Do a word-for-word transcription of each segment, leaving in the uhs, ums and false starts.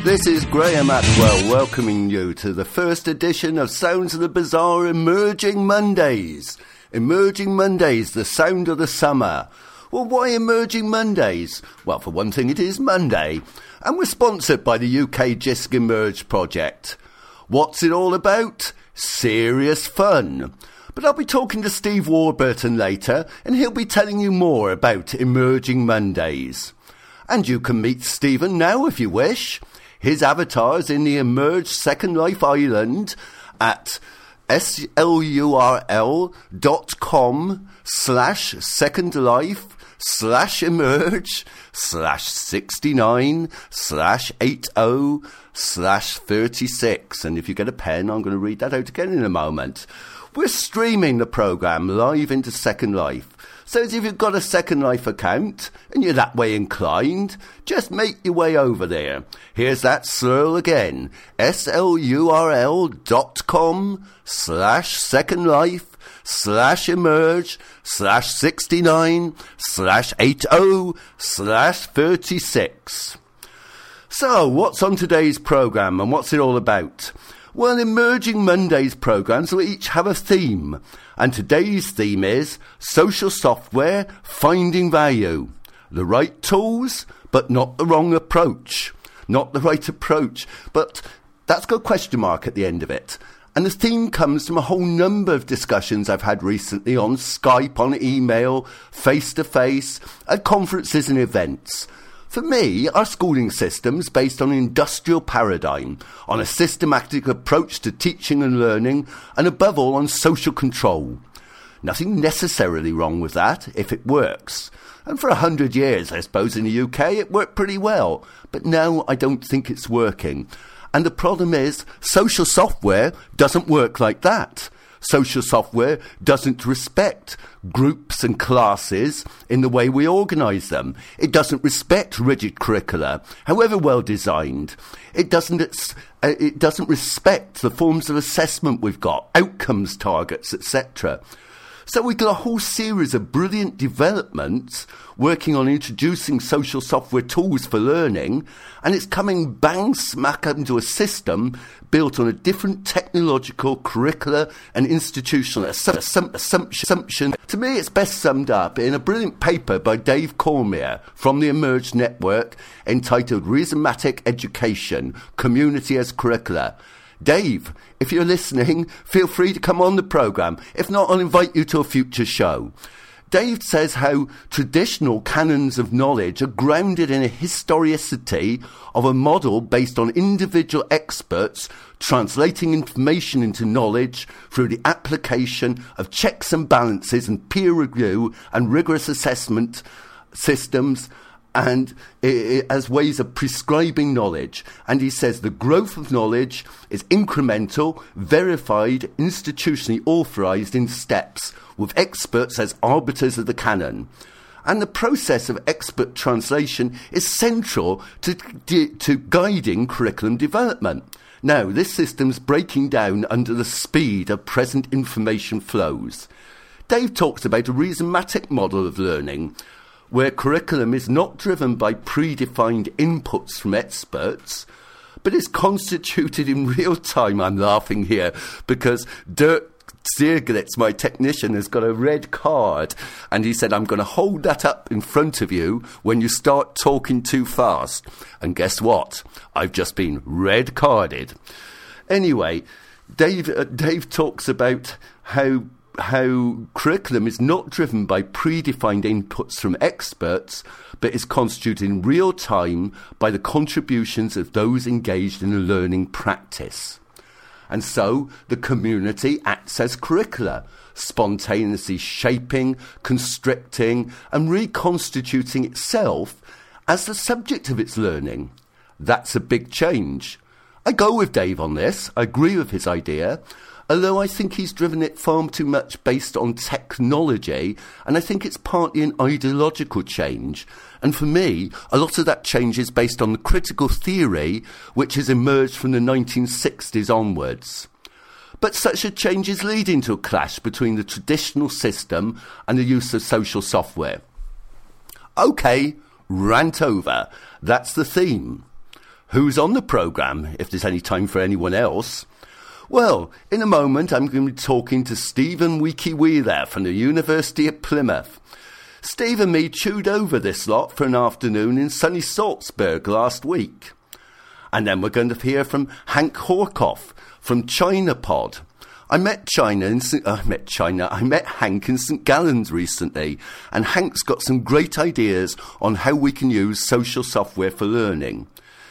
This is Graham Atwell welcoming you to the first edition of Sounds of the Bizarre Emerging Mondays. Emerging Mondays, the sound of the summer. Well, why Emerging Mondays? Well, for one thing, it is Monday, and we're sponsored by the U K Jisc Emerge project. What's it all about? Serious fun. But I'll be talking to Steve Warburton later, and he'll be telling you more about Emerging Mondays. And you can meet Stephen now if you wish. His avatar's in the Emerge Second Life Island at slurl dot com slash second life slash emerge slash sixty-nine slash eighty slash thirty-six. And if you get a pen, I'm going to read that out again in a moment. We're streaming the programme live into Second Life. So if you've got a Second Life account and you're that way inclined, just make your way over there. Here's that slurl again. slurl dot com slash second life slash emerge slash sixty-nine slash eighty slash thirty-six. So what's on today's programme and what's it all about? Well, Emerging Mondays programmes will each have a theme, and today's theme is social software finding value. The right tools, but not the wrong approach. Not the right approach, but that's got a question mark at the end of it. And the theme comes from a whole number of discussions I've had recently on Skype, on email, face-to-face, at conferences and events. For me, our schooling system's based on an industrial paradigm, on a systematic approach to teaching and learning, and above all on social control. Nothing necessarily wrong with that, if it works. And for a hundred years, I suppose, in the U K, it worked pretty well. But now I don't think it's working. And the problem is, social software doesn't work like that. Social software doesn't respect groups and classes in the way we organise them. It doesn't respect rigid curricula, however well designed. It doesn't, it's, uh, it doesn't respect the forms of assessment we've got, outcomes targets, et cetera. So we've got a whole series of brilliant developments working on introducing social software tools for learning, and it's coming bang smack into a system built on a different technological, curricular and institutional assum- assumption. To me, it's best summed up in a brilliant paper by Dave Cormier from the Emerge Network entitled Rhizomatic Education, Community as Curricula. Dave, if you're listening, feel free to come on the programme. If not, I'll invite you to a future show. Dave says how traditional canons of knowledge are grounded in a historicity of a model based on individual experts translating information into knowledge through the application of checks and balances and peer review and rigorous assessment systems and uh, as ways of prescribing knowledge. And he says the growth of knowledge is incremental, verified, institutionally authorised in steps, with experts as arbiters of the canon. And the process of expert translation is central to, to guiding curriculum development. Now, this system's breaking down under the speed of present information flows. Dave talks about a rhizomatic model of learning, where curriculum is not driven by predefined inputs from experts, but is constituted in real time. I'm laughing here because Dirk Zierglitz, my technician, has got a red card, and he said, I'm going to hold that up in front of you when you start talking too fast. And guess what? I've just been red carded. Anyway, Dave, uh, Dave talks about how how curriculum is not driven by predefined inputs from experts, but is constituted in real time by the contributions of those engaged in a learning practice. And so the community acts as curricula, spontaneously shaping, constricting, and reconstituting itself as the subject of its learning. That's a big change. I go with Dave on this. I agree with his idea, although I think he's driven it far too much based on technology, and I think it's partly an ideological change. And for me, a lot of that change is based on the critical theory which has emerged from the nineteen sixties onwards. But such a change is leading to a clash between the traditional system and the use of social software. OK, rant over. That's the theme. who's on the programme, if there's any time for anyone else. Well, in a moment I'm going to be talking to Stephen Weeky Wheeler from the University of Plymouth. Steve and me chewed over this lot for an afternoon in sunny Salzburg last week. And then we're going to hear from Hank Horkoff from ChinaPod. I met China in St- uh, I met China. I met Hank in St Gallen's recently, and Hank's got some great ideas on how we can use social software for learning.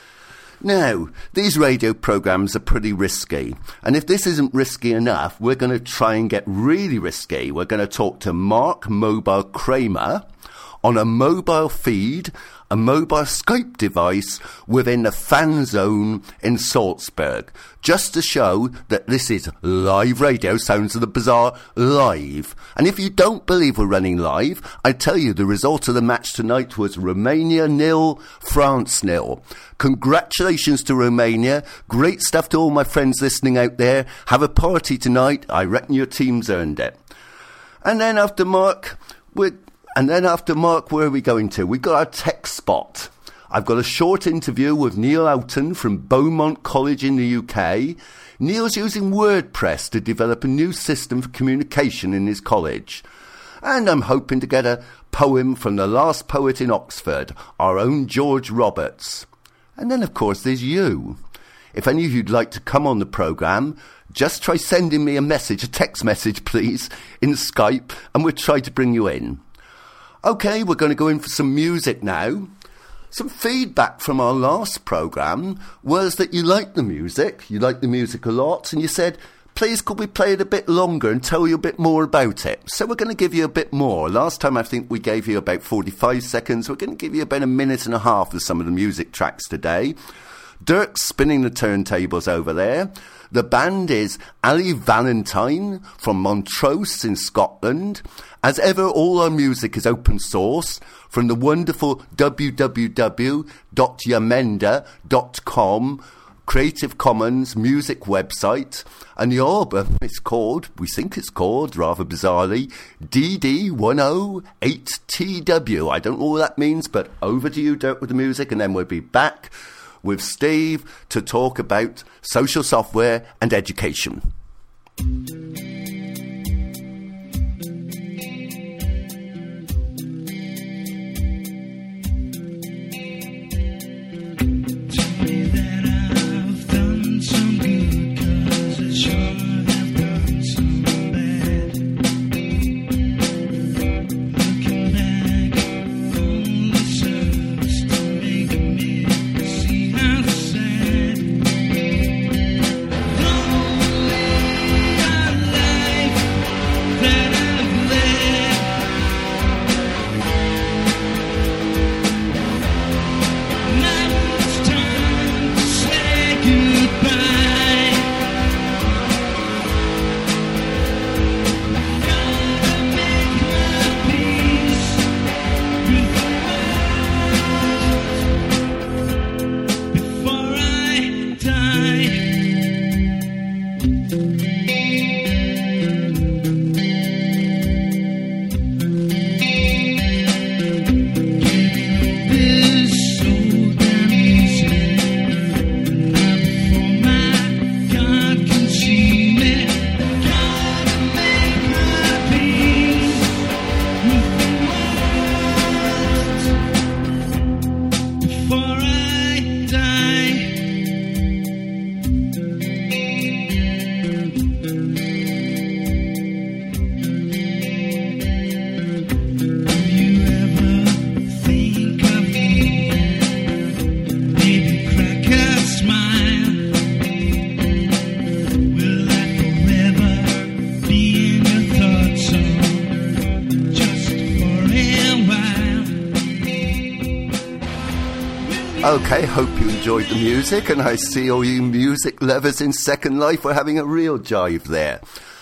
Now, these radio programmes are pretty risky, and if this isn't risky enough, we're going to try and get really risky. We're going to talk to Mark Mobile Kramer on a mobile feed, a mobile Skype device within the fan zone in Salzburg, just to show that this is live radio. Sounds of the bizarre, live. And if you don't believe we're running live, I tell you the result of the match tonight was Romania nil, France nil. Congratulations to Romania. Great stuff to all my friends listening out there. Have a party tonight. I reckon your team's earned it. And then after Mark, we're And then after Mark, where are we going to? We've got our tech spot. I've got a short interview with Neil Houghton from Beaumont College in the U K. Neil's using WordPress to develop a new system for communication in his college. And I'm hoping to get a poem from the last poet in Oxford, our own George Roberts. And then, of course, there's you. If any of you'd like to come on the programme, just try sending me a message, a text message, please, in Skype, and we'll try to bring you in. OK, we're going to go in for some music now. Some feedback from our last programme was that you liked the music, you liked the music a lot, and you said, please could we play it a bit longer and tell you a bit more about it? So we're going to give you a bit more. Last time I think we gave you about forty-five seconds. We're going to give you about a minute and a half of some of the music tracks today. Dirk's spinning the turntables over there. The band is Ali Valentine from Montrose in Scotland. As ever, all our music is open source from the wonderful w w w dot yamenda dot com Creative Commons music website. And the album is called, we think it's called, rather bizarrely, D D one oh eight T W. I don't know what that means, but over to you, Dirk, with the music, and then we'll be back with Steve to talk about social software and education. Okay, hope you enjoyed the music, and I see all you music lovers in Second Life were having a real jive there.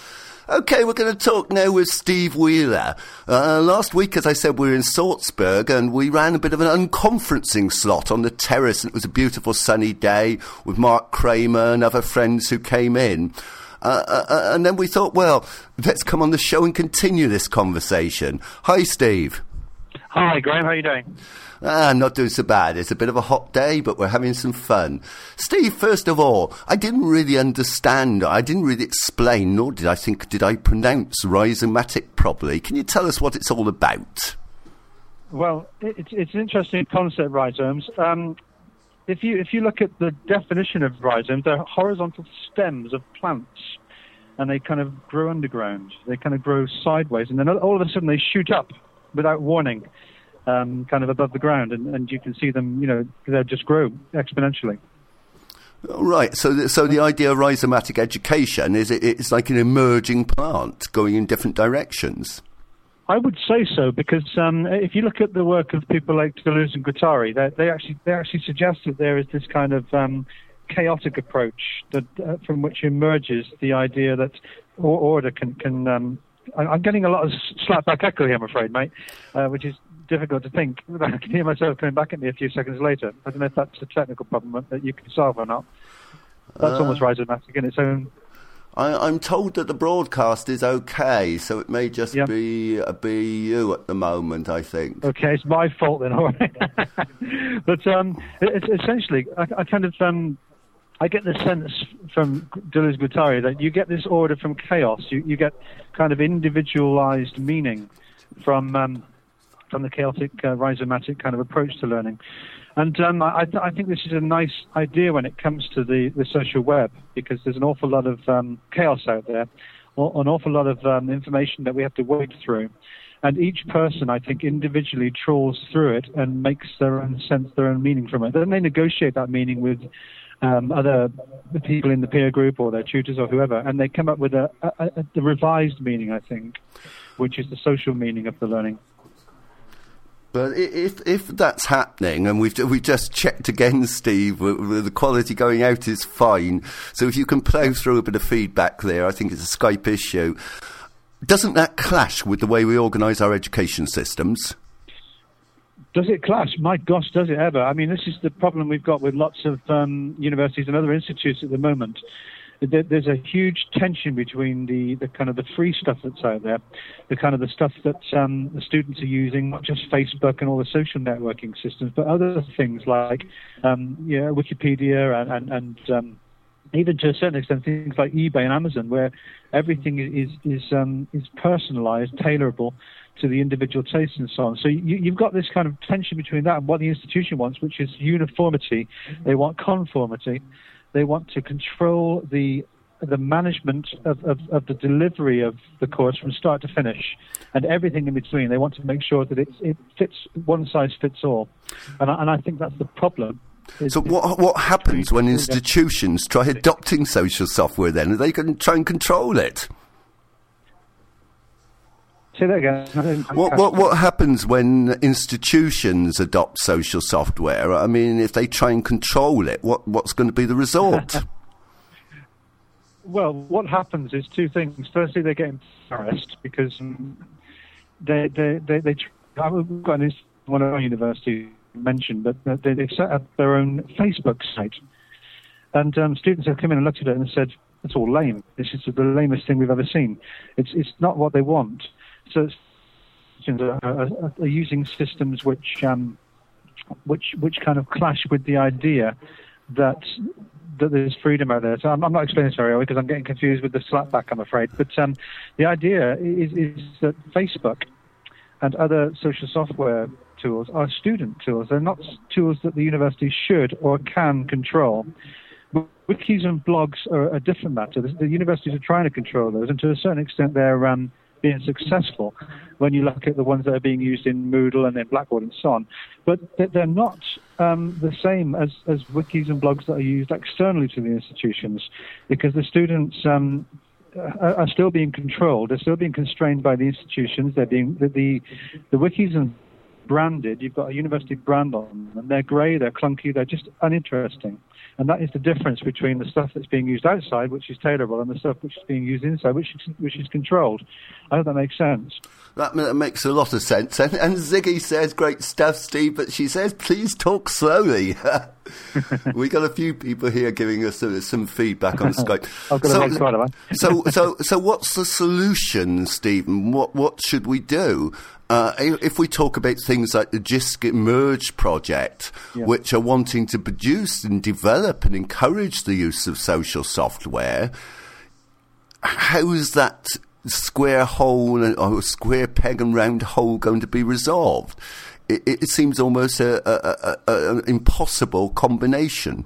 Okay, we're going to talk now with Steve Wheeler. Uh, last week, as I said, we were in Salzburg, and we ran a bit of an unconferencing slot on the terrace, and it was a beautiful sunny day with Mark Kramer and other friends who came in. Uh, uh, and then we thought, well, let's come on the show and continue this conversation. Hi, Steve. Hi, Graham. How are you doing? Ah, I'm not doing so bad. It's a bit of a hot day, but we're having some fun. Steve, first of all, I didn't really understand, I didn't really explain, nor did I think, did I pronounce rhizomatic properly. Can you tell us what it's all about? Well, it's, it's an interesting concept, rhizomes. Um, if you if you look at the definition of rhizomes, they're horizontal stems of plants, and they kind of grow underground. They kind of grow sideways, and then all of a sudden they shoot up without warning, um, kind of above the ground, and, and you can see them, you know, they just grow exponentially. Right, so the, so the idea of rhizomatic education is it, it's like an emerging plant going in different directions. I would say so, because um, if you look at the work of people like Deleuze and Guattari, they, they actually they actually suggest that there is this kind of um, chaotic approach that uh, from which emerges the idea that order can can. Um, I'm getting a lot of slapback echo here, I'm afraid, mate, uh, which is difficult to think. I can hear myself coming back at me a few seconds later. I don't know if that's a technical problem that you can solve or not. That's uh, almost rhizomatic in its own. I, I'm told that the broadcast is okay, so it may just yep. be a be you at the moment, I think. Okay, it's my fault then, all right. But um, it, it's essentially, I, I kind of, um, I get the sense from Deleuze Guattari that you get this order from chaos. You, you get kind of individualized meaning from um, from the chaotic, uh, rhizomatic kind of approach to learning. And um, I, I think this is a nice idea when it comes to the, the social web, because there's an awful lot of um, chaos out there, an awful lot of um, information that we have to wade through. And each person, I think, individually trawls through it and makes their own sense, their own meaning from it. Then they negotiate that meaning with um, other people in the peer group or their tutors or whoever, and they come up with a, a, a, a revised meaning, I think, which is the social meaning of the learning. But if if that's happening, and we've we just checked again, Steve, the quality going out is fine. So if you can plough through a bit of feedback there, I think it's a Skype issue. Doesn't that clash with the way we organise our education systems? Does it clash? My gosh, does it ever? I mean, this is the problem we've got with lots of um, universities and other institutes at the moment. There's a huge tension between the, the kind of the free stuff that's out there, the kind of the stuff that um, the students are using, not just Facebook and all the social networking systems, but other things like um, yeah, Wikipedia and, and, and um, even to a certain extent things like eBay and Amazon, where everything is is um, is personalized, tailorable to the individual tastes and so on. So you, you've got this kind of tension between that and what the institution wants, which is uniformity. They want conformity. They want to control the the management of, of, of the delivery of the course from start to finish, and everything in between. They want to make sure that it, it fits, one size fits all. And I, and I think that's the problem. Is, so what what happens when institutions try adopting social software then? Are they going to try and control it? Say that again. What, what, what happens when institutions adopt social software? I mean, if they try and control it, what, what's going to be the result? Well, what happens is two things. Firstly, they get embarrassed because um, they, they, they, they, I've got an, one of our universities mentioned, but they, they set up their own Facebook site. And um, students have come in and looked at it and said, it's all lame. This is the lamest thing we've ever seen. It's, it's not what they want. So are, are, are using systems which um, which which kind of clash with the idea that that there's freedom out there. So I'm, I'm not explaining this very well because I'm getting confused with the slapback, I'm afraid. But um, the idea is, is that Facebook and other social software tools are student tools. They're not tools that the university should or can control. Wikis and blogs are a different matter. The, the universities are trying to control those, and to a certain extent they're um, being successful when you look at the ones that are being used in Moodle and in Blackboard and so on. But they're not um, the same as, as wikis and blogs that are used externally to the institutions, because the students um, are, are still being controlled. They're still being constrained by the institutions. They're being the the, the wikis and branded. You've got a university brand on them. They're grey, they're clunky, they're just uninteresting. And that is the difference between the stuff that's being used outside, which is tailorable, and the stuff which is being used inside, which is, which is controlled. I hope that makes sense. That, that makes a lot of sense. And, and Ziggy says, great stuff, Steve, but she says, please talk slowly. We got a few people here giving us uh, some feedback on Skype. I've got so, a red card, have I? so, so, so, what's the solution, Stephen? What what should we do? Uh, if we talk about things like the JISC Emerge project, yeah. which are wanting to produce and develop and encourage the use of social software, how is that square hole or square peg and round hole going to be resolved? It, it seems almost a, a, a, a, an impossible combination.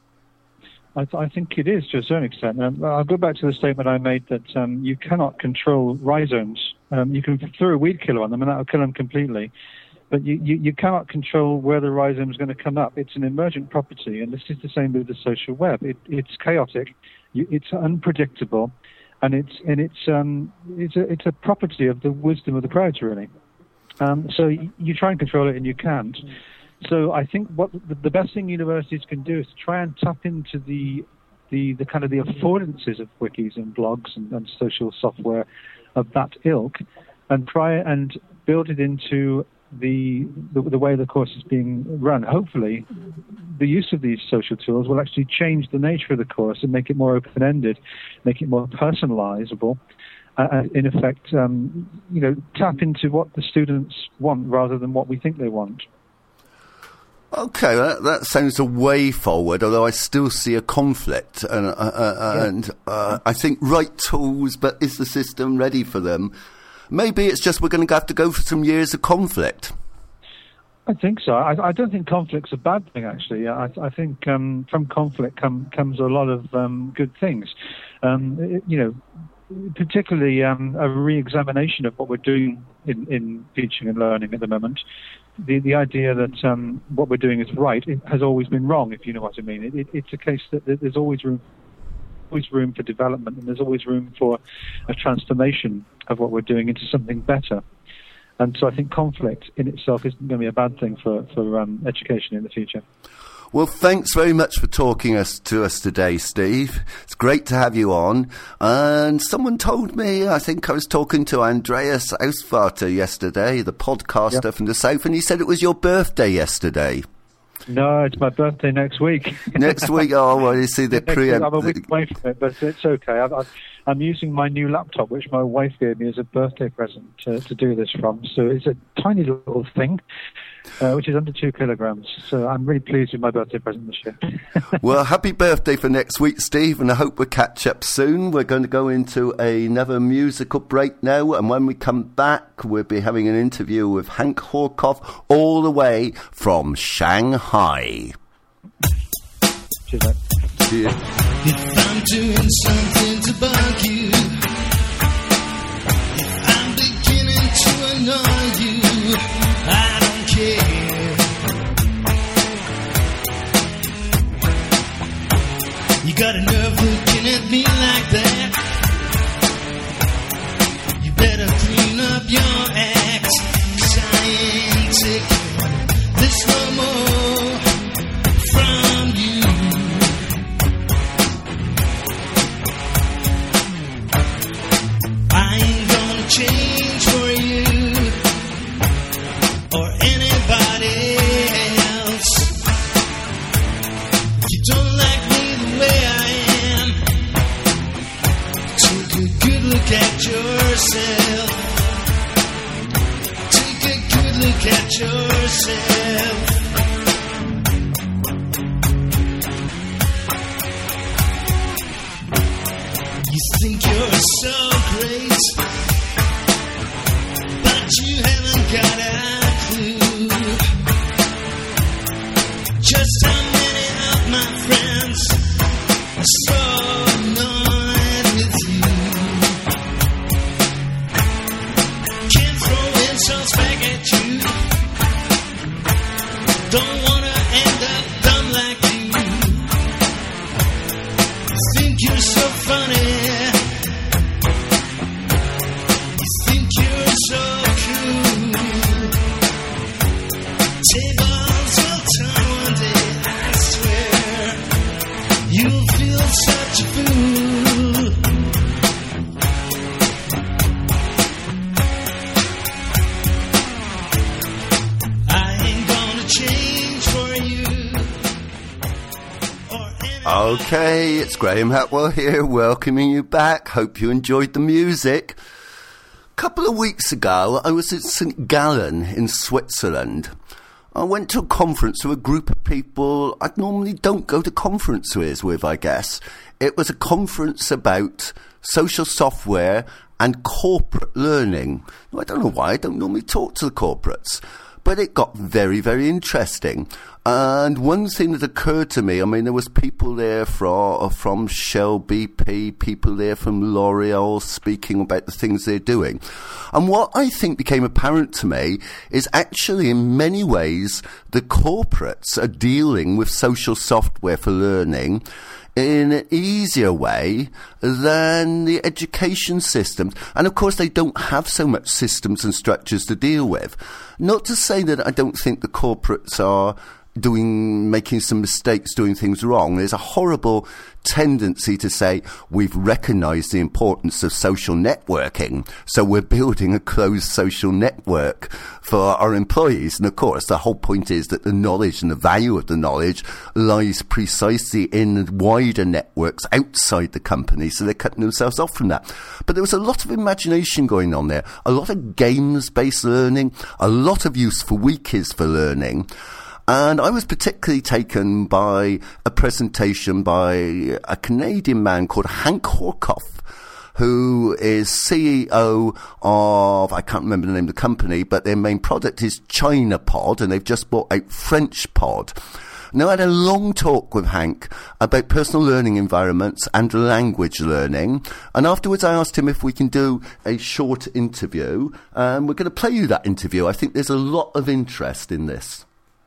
I, th- I think it is to a certain extent. Um, I'll go back to the statement I made that um, you cannot control rhizomes. Um, you can throw a weed killer on them and that will kill them completely. But you, you, you cannot control where the rhizome is going to come up. It's an emergent property, and this is the same with the social web. It, it's chaotic, you, it's unpredictable, and it's and it's um it's a it's a property of the wisdom of the crowds, really. Um, so you, you try and control it, and you can't. So I think what the, the best thing universities can do is to try and tap into the the, the kind of the affordances of wikis and blogs and, and social software of that ilk, and try and build it into the, the the way the course is being run. Hopefully, the use of these social tools will actually change the nature of the course and make it more open-ended, make it more personalizable. Uh, in effect, um, you know, tap into what the students want rather than what we think they want. Okay, that, that sounds a way forward, although I still see a conflict. And, uh, uh, yeah. and uh, I think right tools, but is the system ready for them? Maybe it's just we're going to have to go for some years of conflict. I think so. I, I don't think conflict's a bad thing, actually. I, I think um, from conflict come, comes a lot of um, good things. Um, it, you know, particularly um, a re-examination of what we're doing in, in teaching and learning at the moment. The the idea that um, what we're doing is right it has always been wrong, if you know what I mean. It, it, it's a case that there's always room, always room for development, and there's always room for a transformation of what we're doing into something better. And so I think conflict in itself isn't going to be a bad thing for, for um, education in the future. Well, thanks very much for talking us to us today, Steve. It's great to have you on. And someone told me, I think I was talking to Andreas Ausvater yesterday, the podcaster yep. from the South, and he said it was your birthday yesterday. No, it's my birthday next week. Next week? Oh, well, you see, the preempt... I'm a week away from it, but it's okay. I've, I've, I'm using my new laptop, which my wife gave me as a birthday present to, to do this from. So it's a tiny little thing. Uh, which is under two kilograms. So I'm really pleased with my birthday present this year. Well, happy birthday for next week, Steve, and I hope we'll catch up soon. We're going to go into another musical break now, and when we come back, we'll be having an interview with Hank Horkoff all the way from Shanghai. Cheers, mate. Cheers. If I'm doing something to bug you, if I'm beginning to annoy you, I don't care. You got a nerve looking at me like that. You better clean up your act, 'cause I ain't taking this no more from you. I ain't gonna change for you or anybody else. If you don't like me the way I am, take a good look at yourself. Take a good look at yourself. You think you're so great, but you haven't got a clue just how many of my friends are so annoyed with you. Can't throw insults back at you. Don't wanna end up dumb like you. Think you're so funny. You think you're so cool. Tables will turn one day, I swear. You'll feel such a fool. I ain't gonna change for you Okay, it's Graham Hatwell here, welcoming you back. Hope you enjoyed the music. A couple of weeks ago, I was at Saint Gallen in Switzerland. I went to a conference to a group of people I normally don't go to conferences with, I guess. It was a conference about social software and corporate learning. I don't know why, I don't normally talk to the corporates. But it got very, very interesting. And one thing that occurred to me, I mean, there was people there from, from Shell B P, people there from L'Oreal speaking about the things they're doing. And what I think became apparent to me is actually in many ways the corporates are dealing with social software for learning in an easier way than the education systems. And of course, they don't have so much systems and structures to deal with. Not to say that I don't think the corporates are doing, making some mistakes, doing things wrong. There's a horrible tendency to say we've recognized the importance of social networking, so we're building a closed social network for our employees. And of course, the whole point is that the knowledge and the value of the knowledge lies precisely in wider networks outside the company, so they're cutting themselves off from that. But there was a lot of imagination going on there, a lot of games-based learning, a lot of use for wikis for learning. And I was particularly taken by a presentation by a Canadian man called Hank Horkoff, who is C E O of, I can't remember the name of the company, but their main product is ChinaPod, and they've just bought out FrenchPod. Now, I had a long talk with Hank about personal learning environments and language learning, and afterwards I asked him if we can do a short interview, and we're going to play you that interview. I think there's a lot of interest in this.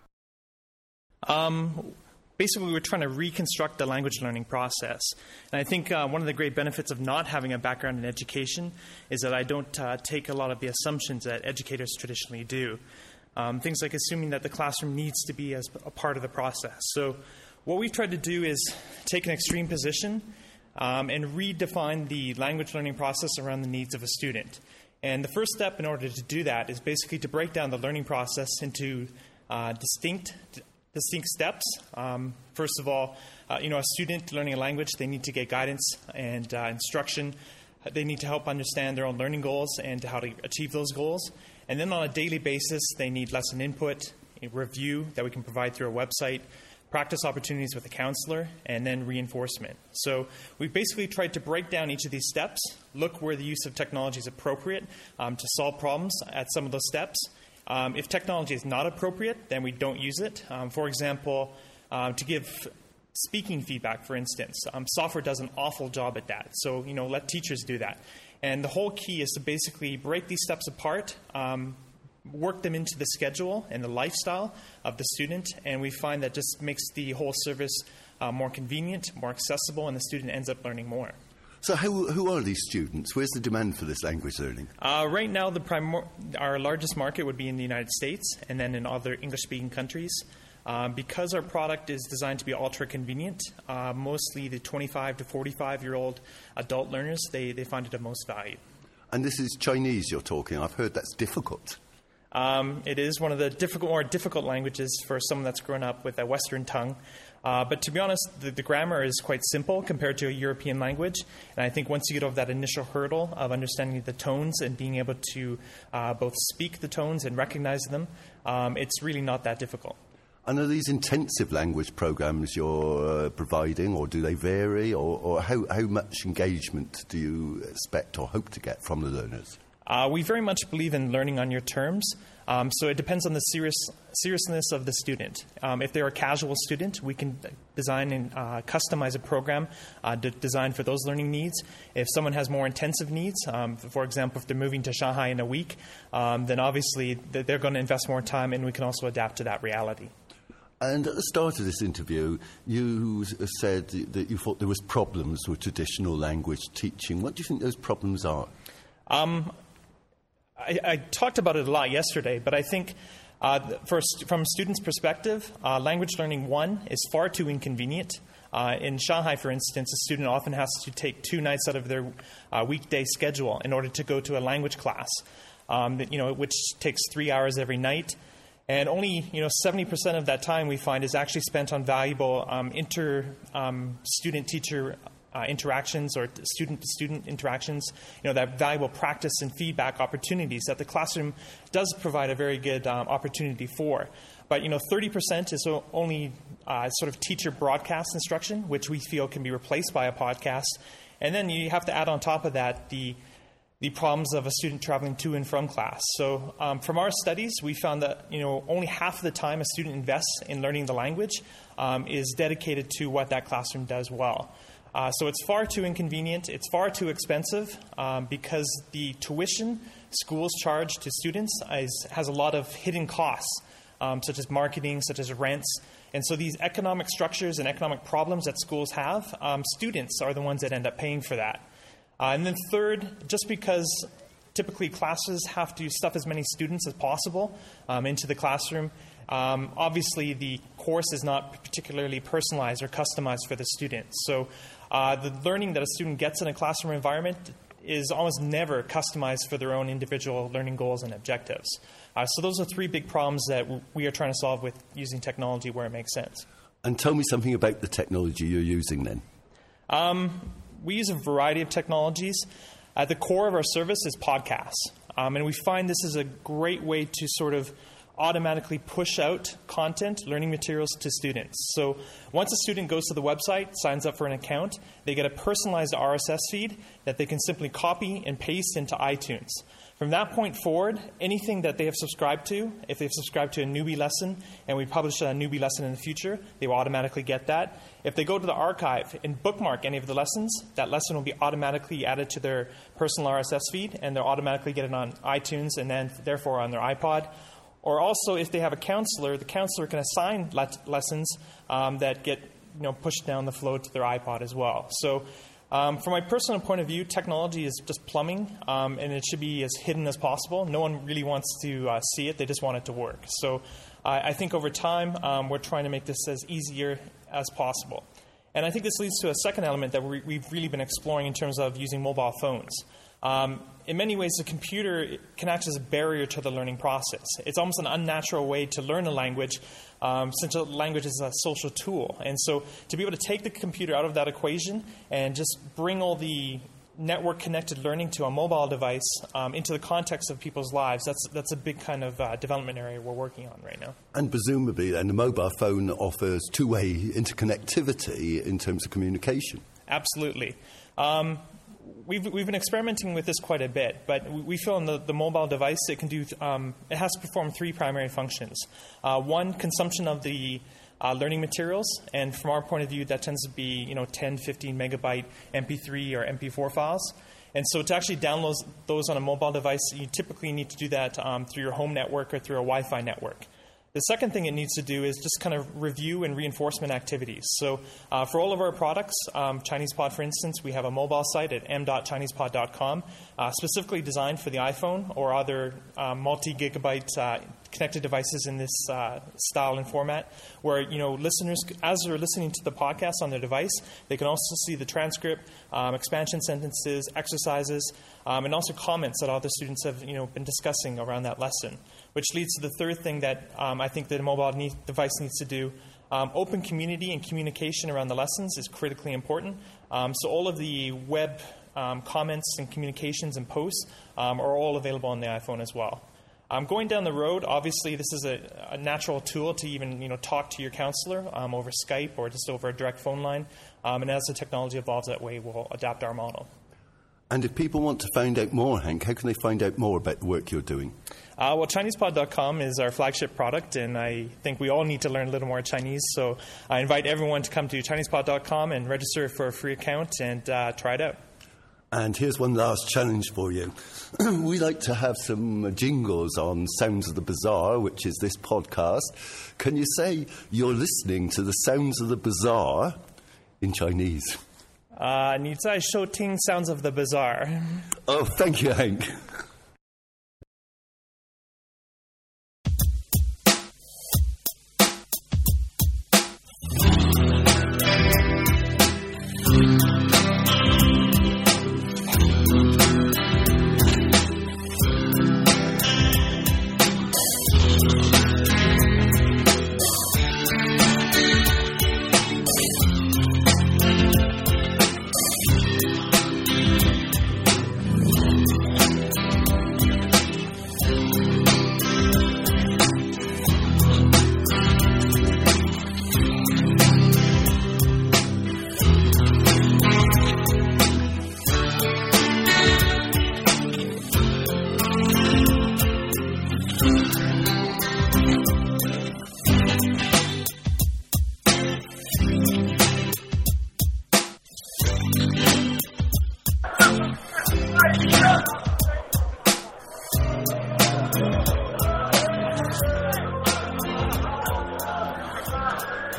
Um, basically, we're trying to reconstruct the language learning process. And I think uh, one of the great benefits of not having a background in education is that I don't uh, take a lot of the assumptions that educators traditionally do. Um, things like assuming that the classroom needs to be as a part of the process. So what we've tried to do is take an extreme position um, and redefine the language learning process around the needs of a student. And the first step in order to do that is basically to break down the learning process into uh, distinct distinct steps. Um, first of all, uh, you know, a student learning a language, they need to get guidance and uh, instruction. They need to help understand their own learning goals and how to achieve those goals. And then on a daily basis, they need lesson input, a review that we can provide through our website, practice opportunities with a counselor, and then reinforcement. So we've basically tried to break down each of these steps, look where the use of technology is appropriate um, to solve problems at some of those steps. Um, if technology is not appropriate, then we don't use it. Um, for example, uh, to give speaking feedback, for instance, um, software does an awful job at that. So, you know, let teachers do that. And the whole key is to basically break these steps apart, um, work them into the schedule and the lifestyle of the student, and we find that just makes the whole service uh, more convenient, more accessible, and the student ends up learning more. So how, who are these students? Where's the demand for this language learning? Uh, right now, the primor- our largest market would be in the United States and then in other English-speaking countries. Uh, because our product is designed to be ultra-convenient, uh, mostly the twenty-five to forty-five-year-old adult learners, they, they find it of most value. And this is Chinese you're talking. I've heard that's difficult. Um, it is one of the difficult, more difficult languages for someone that's grown up with a Western tongue. Uh, but to be honest, the, the grammar is quite simple compared to a European language. And I think once you get over that initial hurdle of understanding the tones and being able to uh, both speak the tones and recognize them, um, it's really not that difficult. And are these intensive language programs you're uh, providing, or do they vary, or, or how, how much engagement do you expect or hope to get from the learners? Uh, we very much believe in learning on your terms, um, so it depends on the serious, seriousness of the student. Um, if they're a casual student, we can design and uh, customize a program uh, d- designed for those learning needs. If someone has more intensive needs, um, for example, if they're moving to Shanghai in a week, um, then obviously they're going to invest more time, and we can also adapt to that reality. And at the start of this interview, you said that you thought there was problems with traditional language teaching. What do you think those problems are? Um, I, I talked about it a lot yesterday, but I think uh, for, from a student's perspective, uh, language learning, one, is far too inconvenient. Uh, in Shanghai, for instance, a student often has to take two nights out of their uh, weekday schedule in order to go to a language class, um, that, you know, which takes three hours every night. And only, you know, seventy percent of that time we find is actually spent on valuable um, inter um, student-teacher uh, interactions or student-to-student interactions. You know, that valuable practice and feedback opportunities that the classroom does provide a very good um, opportunity for. But, you know, thirty percent is only uh, sort of teacher broadcast instruction, which we feel can be replaced by a podcast. And then you have to add on top of that the the problems of a student traveling to and from class. So um, from our studies, we found that, you know, only half of the time a student invests in learning the language um, is dedicated to what that classroom does well. Uh, so it's far too inconvenient. It's far too expensive um, because the tuition schools charge to students is, has a lot of hidden costs, um, such as marketing, such as rents. And so these economic structures and economic problems that schools have, um, students are the ones that end up paying for that. Uh, and then third, just because typically classes have to stuff as many students as possible um, into the classroom, um, obviously the course is not particularly personalized or customized for the student. So uh, the learning that a student gets in a classroom environment is almost never customized for their own individual learning goals and objectives. Uh, so those are three big problems that w- we are trying to solve with using technology where it makes sense. And tell me something about the technology you're using then. Um, we use a variety of technologies. At the core of our service is podcasts. Um, and we find this is a great way to sort of automatically push out content, learning materials to students. So once a student goes to the website, signs up for an account, they get a personalized R S S feed that they can simply copy and paste into iTunes. From that point forward, anything that they have subscribed to, if they've subscribed to a newbie lesson and we publish a newbie lesson in the future, they will automatically get that. If they go to the archive and bookmark any of the lessons, that lesson will be automatically added to their personal R S S feed, and they'll automatically get it on iTunes and then therefore on their iPod. Or also, if they have a counselor, the counselor can assign le- lessons um, that get, you know, pushed down the flow to their iPod as well. So um, from my personal point of view, technology is just plumbing, um, and it should be as hidden as possible. No one really wants to uh, see it. They just want it to work. So uh, I think over time, um, we're trying to make this as easier as possible. And I think this leads to a second element that we, we've really been exploring in terms of using mobile phones. Um, in many ways, the computer can act as a barrier to the learning process. It's almost an unnatural way to learn a language, um, since a language is a social tool. And so to be able to take the computer out of that equation and just bring all the network-connected learning to a mobile device um, into the context of people's lives, that's that's a big kind of uh, development area we're working on right now. And presumably then the mobile phone offers two-way interconnectivity in terms of communication. Absolutely. Um, We've we've been experimenting with this quite a bit, but we feel in the, the mobile device it can do um, it has to perform three primary functions. Uh, one, consumption of the uh, learning materials, and from our point of view, that tends to be you know ten, fifteen megabyte M P three or M P four files. And so to actually download those on a mobile device, you typically need to do that um, through your home network or through a Wi-Fi network. The second thing it needs to do is just kind of review and reinforcement activities. So uh, for all of our products, um, ChinesePod, for instance, we have a mobile site at m dot chinesepod dot com, uh, specifically designed for the iPhone or other uh, multi-gigabyte uh, connected devices in this uh, style and format, where you know listeners, as they're listening to the podcast on their device, they can also see the transcript, um, expansion sentences, exercises, um, and also comments that other students have you know been discussing around that lesson. Which leads to the third thing that um, I think that a mobile need, device needs to do. Um, open community and communication around the lessons is critically important. Um, so all of the web um, comments and communications and posts um, are all available on the iPhone as well. Um, going down the road, obviously, this is a, a natural tool to even you know talk to your counselor um, over Skype or just over a direct phone line. Um, and as the technology evolves that way, we'll adapt our model. And if people want to find out more, Hank, how can they find out more about the work you're doing? Uh, well, ChinesePod dot com is our flagship product, and I think we all need to learn a little more Chinese. So I invite everyone to come to ChinesePod dot com and register for a free account and uh, try it out. And here's one last challenge for you. We like to have some jingles on Sounds of the Bazaar, which is this podcast. Can you say you're listening to the Sounds of the Bazaar in Chinese? Uh, 你在收听 Sounds of the Bazaar. Oh, thank you, Hank.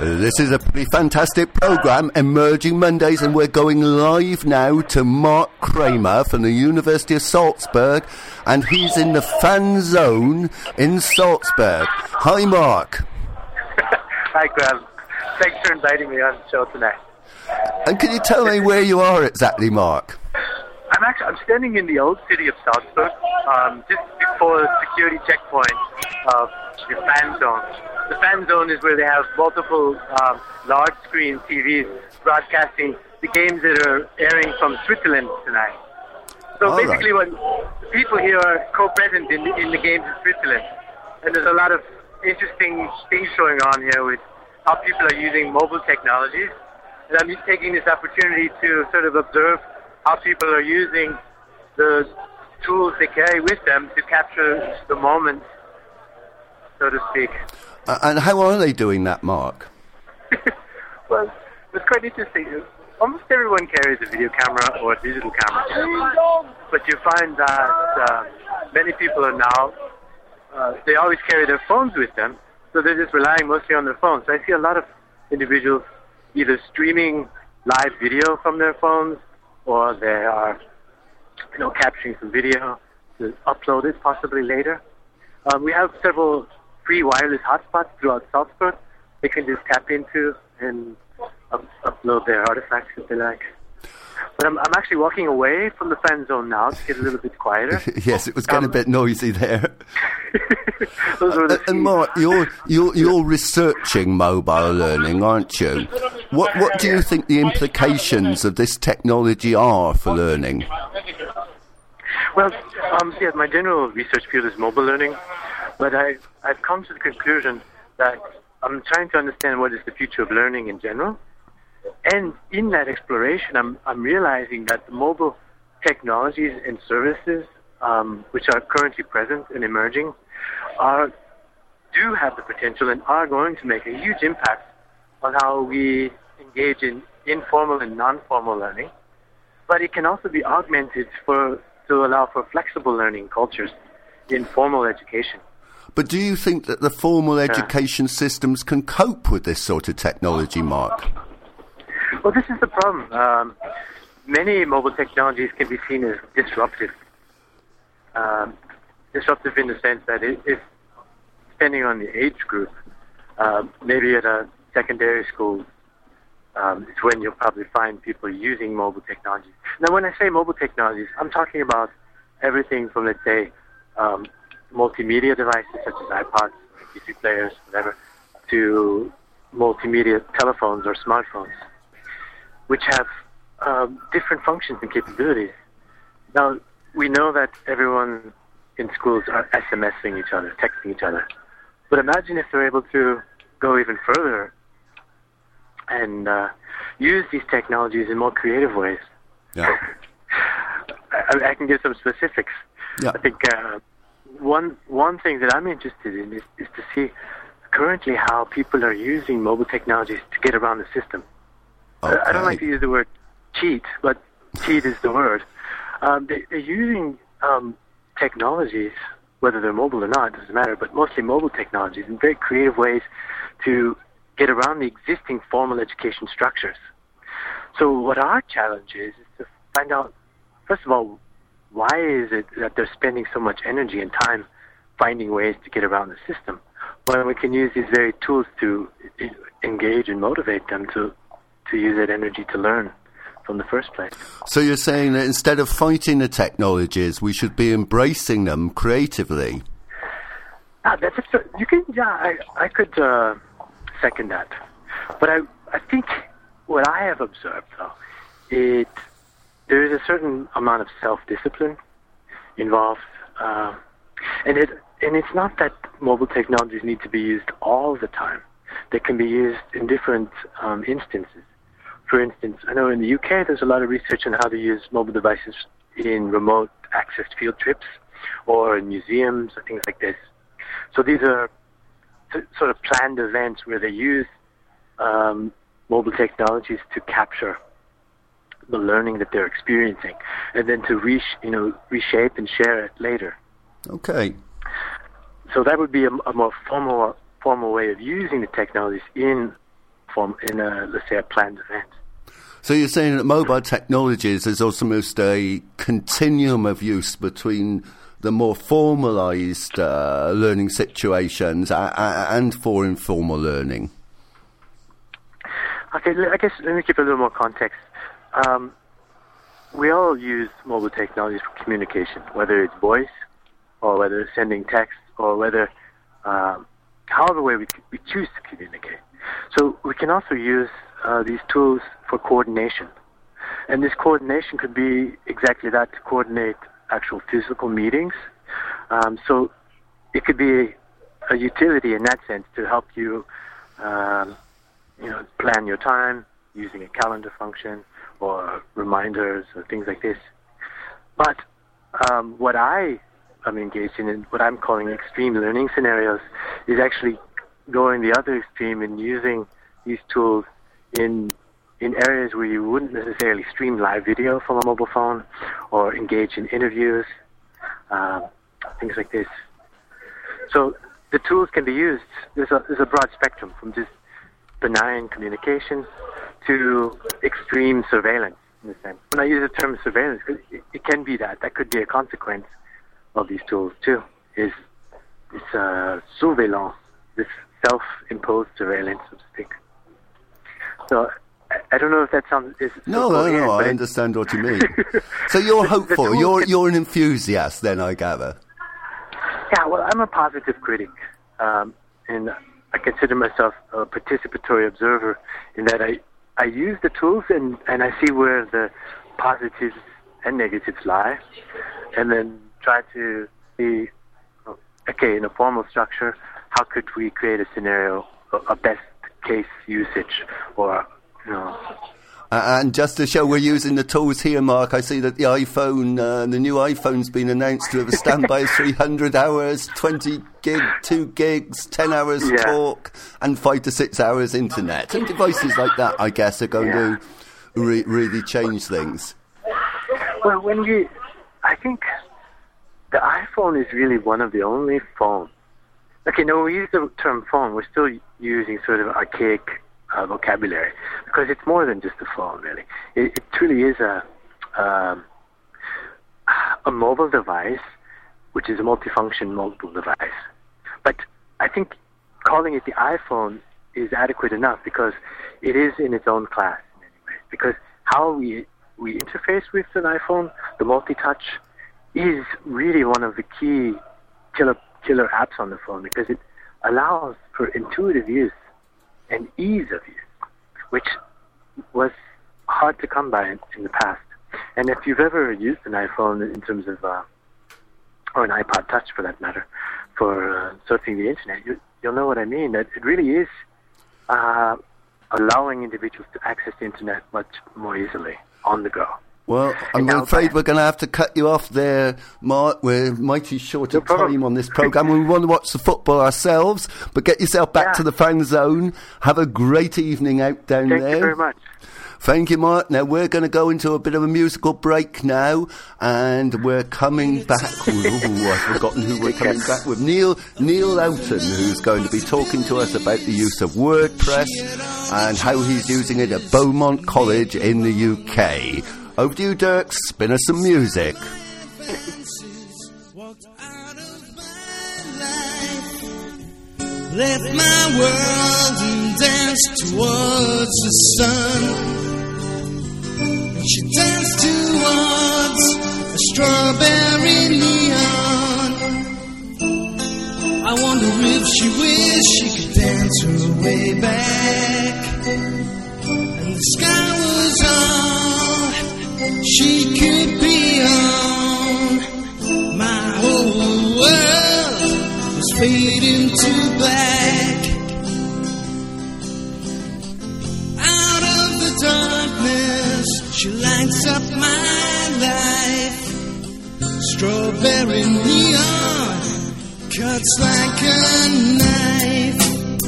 This is a pretty fantastic program, Emerging Mondays, and we're going live now to Mark Kramer from the University of Salzburg, and he's in the fan zone in Salzburg. Hi, Mark. Hi, Graham. Thanks for inviting me on the show tonight. And can you tell me where you are exactly, Mark? I'm actually I'm standing in the old city of Salzburg, um, just before the security checkpoint of the fan zone. The fan zone is where they have multiple um, large-screen T Vs broadcasting the games that are airing from Switzerland tonight. So All basically, right. what the people here are co-present in the, in the games in Switzerland, and there's a lot of interesting things going on here with how people are using mobile technologies. And I'm just taking this opportunity to sort of observe how people are using the tools they carry with them to capture the moment, so to speak. Uh, and how are they doing that, Mark? Well, it's quite interesting. Almost everyone carries a video camera or a digital camera. But you find that uh, many people are now, uh, they always carry their phones with them, so they're just relying mostly on their phones. So I see a lot of individuals either streaming live video from their phones, or they are, you know, capturing some video to upload it possibly later. Um, we have several free wireless hotspots throughout Salzburg they can just tap into and up- upload their artifacts if they like. But I'm, I'm actually walking away from the fan zone now to get a little bit quieter. Yes, it was getting Um, a bit noisy there. Those were the Uh, and few- Mark, you're, you're, you're researching mobile learning, aren't you? What, what do you think the implications of this technology are for learning? Well, um, yeah, my general research field is mobile learning, but I, I've come to the conclusion that I'm trying to understand what is the future of learning in general. And in that exploration, I'm, I'm realizing that the mobile technologies and services, um, which are currently present and emerging, are do have the potential and are going to make a huge impact on how we engage in informal and non-formal learning. But it can also be augmented for to allow for flexible learning cultures in formal education. But do you think that the formal education systems can cope with this sort of technology, Mark? Well, this is the problem. Um, many mobile technologies can be seen as disruptive. Um, disruptive in the sense that it, it's depending on the age group. Um, maybe at a secondary school, um, it's when you'll probably find people using mobile technologies. Now, when I say mobile technologies, I'm talking about everything from, let's say, um, multimedia devices such as iPods, M P three players, whatever, to multimedia telephones or smartphones, which have um, different functions and capabilities. Now, we know that everyone in schools are SMSing each other, texting each other. But imagine if they're able to go even further and uh, use these technologies in more creative ways. Yeah. I, I can give some specifics. Yeah. I think uh, one one thing that I'm interested in is, is to see currently how people are using mobile technologies to get around the system. Okay. I don't like to use the word cheat, but cheat is the word. Um, they, they're using um, technologies, whether they're mobile or not, doesn't matter, but mostly mobile technologies in very creative ways to get around the existing formal education structures. So what our challenge is, is to find out, first of all, why is it that they're spending so much energy and time finding ways to get around the system, when we can use these very tools to engage and motivate them to, to use that energy to learn from the first place. So you're saying that instead of fighting the technologies, we should be embracing them creatively? Ah, that's a, you can, yeah, I, I could uh, second that. But I, I think what I have observed, though, it there is a certain amount of self-discipline involved, uh, and it and it's not that mobile technologies need to be used all the time. They can be used in different um, instances. For instance, I know in the U K there's a lot of research on how to use mobile devices in remote access field trips or in museums or things like this. So these are t- sort of planned events where they use um, mobile technologies to capture the learning that they're experiencing, and then to re- you know reshape and share it later. Okay. So that would be a, a more formal formal way of using the technologies in form in a, let's say, a planned event. So you're saying that mobile technologies is almost a continuum of use between the more formalised uh, learning situations uh, uh, and for informal learning? Okay, I guess let me give a little more context. Um, we all use mobile technologies for communication, whether it's voice or whether it's sending text or whether, um, however way we, we choose to communicate. So we can also use uh, these tools for coordination. And this coordination could be exactly that, to coordinate actual physical meetings. Um, so it could be a utility in that sense to help you, um, you know, plan your time using a calendar function or reminders or things like this. But um, what I am engaged in, and what I'm calling extreme learning scenarios, is actually going the other extreme and using these tools in in areas where you wouldn't necessarily stream live video from a mobile phone or engage in interviews, um, things like this. So the tools can be used, there's a, there's a broad spectrum from just benign communication to extreme surveillance, in a sense. When I use the term surveillance, it, it can be that. That could be a consequence of these tools too, is this uh, surveillance, this self-imposed surveillance, so to speak. So I, I don't know if that sounds... Is no, no, no, I understand what you mean. So you're hopeful, you're, you're an enthusiast then, I gather. Yeah, well, I'm a positive critic, um, and I consider myself a participatory observer in that I, I use the tools and, and I see where the positives and negatives lie, and then try to see, okay, in a formal structure, how could we create a scenario, a, a best case usage, or, you know... Uh, and just to show we're using the tools here, Mark, I see that the iPhone, uh, the new iPhone's been announced to have a standby of three hundred hours, twenty gig, two gigs, ten hours yeah. talk, and five to six hours internet. And devices like that, I guess, are going yeah. to re- really change things. Well, when you... I think the iPhone is really one of the only phones. Okay, no, we use the term phone, we're still using sort of archaic Uh, vocabulary, because it's more than just a phone, really. It, it truly is a um, a mobile device, which is a multifunction mobile device. But I think calling it the iPhone is adequate enough, because it is in its own class in many ways. Because how we we interface with an iPhone, the multi-touch, is really one of the key killer killer apps on the phone, because it allows for intuitive use and ease of use, which was hard to come by in, in the past. And if you've ever used an iPhone in terms of, uh, or an iPod Touch for that matter, for uh, surfing the internet, you, you'll know what I mean. That it really is uh, allowing individuals to access the internet much more easily on the go. Well, I'm afraid we're going to have to cut you off there, Mark. We're mighty short of no time on this programme. We want to watch the football ourselves, but get yourself back yeah. to the fan zone. Have a great evening out down Thank there. Thank you very much. Thank you, Mark. Now, we're going to go into a bit of a musical break now, and we're coming back. Ooh, I've forgotten who we're coming back with. Neil Neil Oughton, who's going to be talking to us about the use of WordPress and how he's using it at Beaumont College in the U K. Over to you, Dirk. Spin us some music. Left my world and danced towards the sun. She danced towards a strawberry neon. I wonder if she wished she could dance her way back. And the sky was all she could be on. My whole world was fading to black. Out of the darkness, she lights up my life. Strawberry neon cuts like a knife.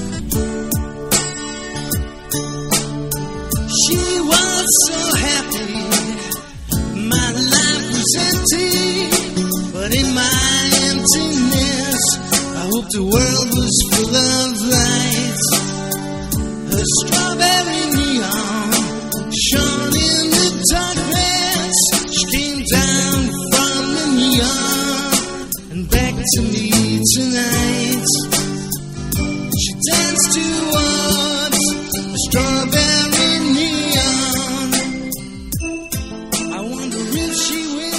She was so happy, my life was empty, but in my emptiness, I hope the world was full of light. Her strawberry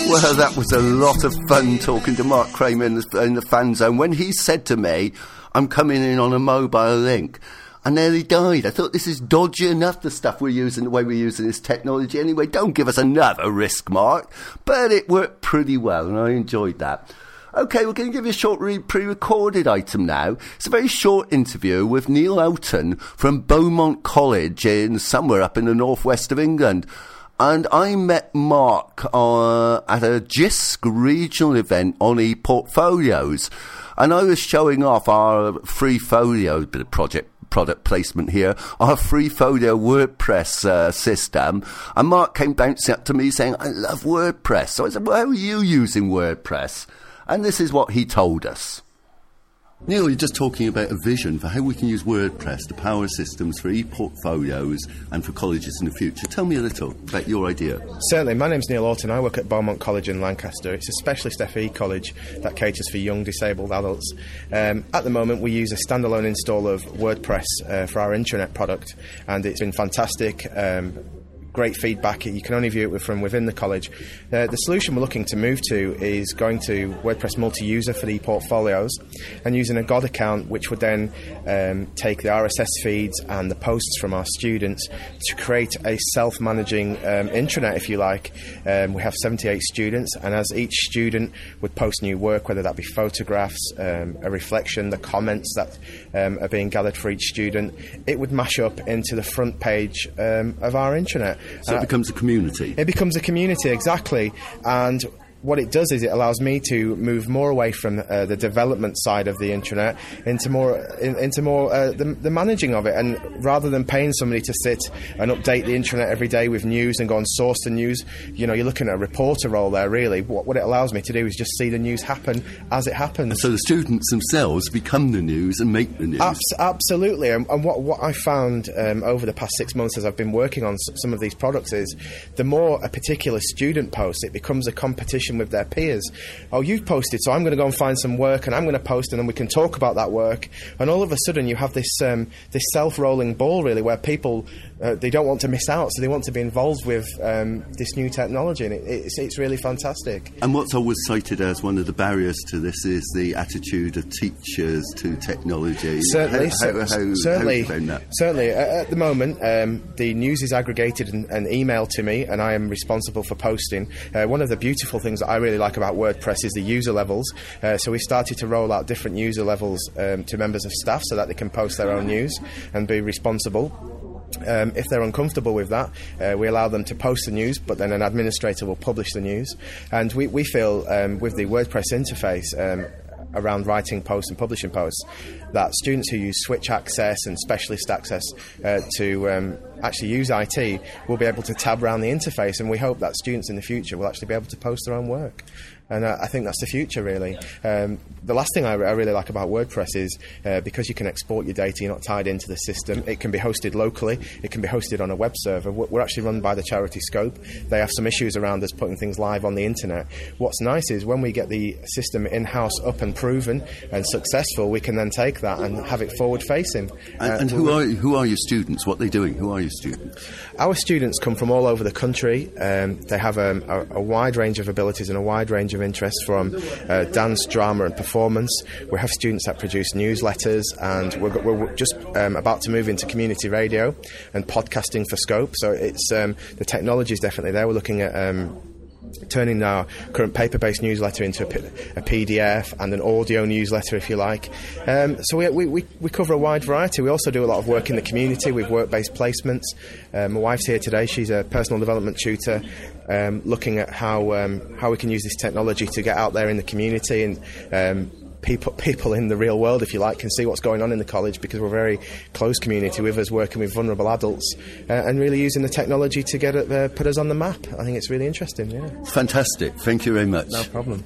Well, that was a lot of fun talking to Mark Kramer in the, in the fan zone. When he said to me, I'm coming in on a mobile link, I nearly died. I thought, this is dodgy enough, the stuff we're using, the way we're using this technology. Anyway, don't give us another risk, Mark. But it worked pretty well, and I enjoyed that. OK, we're going to give you a short re- pre-recorded item now. It's a very short interview with Neil Houghton from Beaumont College in somewhere up in the northwest of England. And I met Mark uh, at a J I S C regional event on e-portfolios. And I was showing off our free folio, bit of project product placement here, our free folio WordPress uh, system. And Mark came bouncing up to me saying, I love WordPress. So I said, well, how are you using WordPress? And this is what he told us. Neil, you're just talking about a vision for how we can use WordPress to power systems for e-portfolios and for colleges in the future. Tell me a little about your idea. Certainly. My name's Neil Houghton. I work at Beaumont College in Lancaster. It's a specialist F E college that caters for young disabled adults. Um, at the moment, we use a standalone install of WordPress uh, for our intranet product, and it's been fantastic. Um, Great feedback. You can only view it from within the college. Uh, the solution we're looking to move to is going to WordPress multi-user for the portfolios and using a God account, which would then um, take the R S S feeds and the posts from our students to create a self-managing um, intranet, if you like. Um, we have seventy-eight students, and as each student would post new work, whether that be photographs, um, a reflection, the comments that um, are being gathered for each student, it would mash up into the front page um, of our intranet. So it becomes a community. It becomes a community, exactly. And what it does is it allows me to move more away from uh, the development side of the intranet into more in, into more uh, the, the managing of it. And rather than paying somebody to sit and update the intranet every day with news and go and source the news, you know, you're looking at a reporter role there, really. What, what it allows me to do is just see the news happen as it happens. And so the students themselves become the news and make the news. Abs- absolutely. And, and what, what I found um, over the past six months as I've been working on s- some of these products is the more a particular student posts, it becomes a competition with their peers. Oh, you've posted, so I'm going to go and find some work, and I'm going to post, and then we can talk about that work. And all of a sudden, you have this um, this self-rolling ball, really, where people uh, they don't want to miss out, so they want to be involved with um, this new technology, and it, it's it's really fantastic. And what's always cited as one of the barriers to this is the attitude of teachers to technology. Certainly, how, how, how, certainly, how that? certainly. Uh, at the moment, um, the news is aggregated and, and emailed to me, and I am responsible for posting. Uh, one of the beautiful things that I really like about WordPress is the user levels. Uh, so we started to roll out different user levels um, to members of staff so that they can post their own news and be responsible. Um, if they're uncomfortable with that, uh, we allow them to post the news, but then an administrator will publish the news. And we, we feel um, with the WordPress interface um, around writing posts and publishing posts, that students who use switch access and specialist access uh, to um, actually use I T will be able to tab around the interface, and we hope that students in the future will actually be able to post their own work. And uh, I think that's the future, really. Um, the last thing I, I really like about WordPress is uh, because you can export your data, you're not tied into the system. It can be hosted locally. It can be hosted on a web server. We're actually run by the charity Scope. They have some issues around us putting things live on the internet. What's nice is when we get the system in-house up and proven and successful, we can then take that and have it forward-facing. And, uh, and who are who are your students? What are they doing? Who are your students? Our students come from all over the country. Um, they have um, a, a wide range of abilities and a wide range of interest, from uh, dance, drama and performance. We have students that produce newsletters, and we're, we're just um, about to move into community radio and podcasting for Scope. So it's um, the technology is definitely there. We're looking at um, turning our current paper-based newsletter into a, P- a P D F and an audio newsletter, if you like. Um, so we, we, we cover a wide variety. We also do a lot of work in the community with work-based placements. Um, my wife's here today. She's a personal development tutor, um, looking at how um, how we can use this technology to get out there in the community, and um, people people in the real world, if you like, can see what's going on in the college, because we're a very close community with us working with vulnerable adults uh, and really using the technology to get it, uh, put us on the map. I think it's really interesting. Yeah, fantastic. Thank you very much. No problem.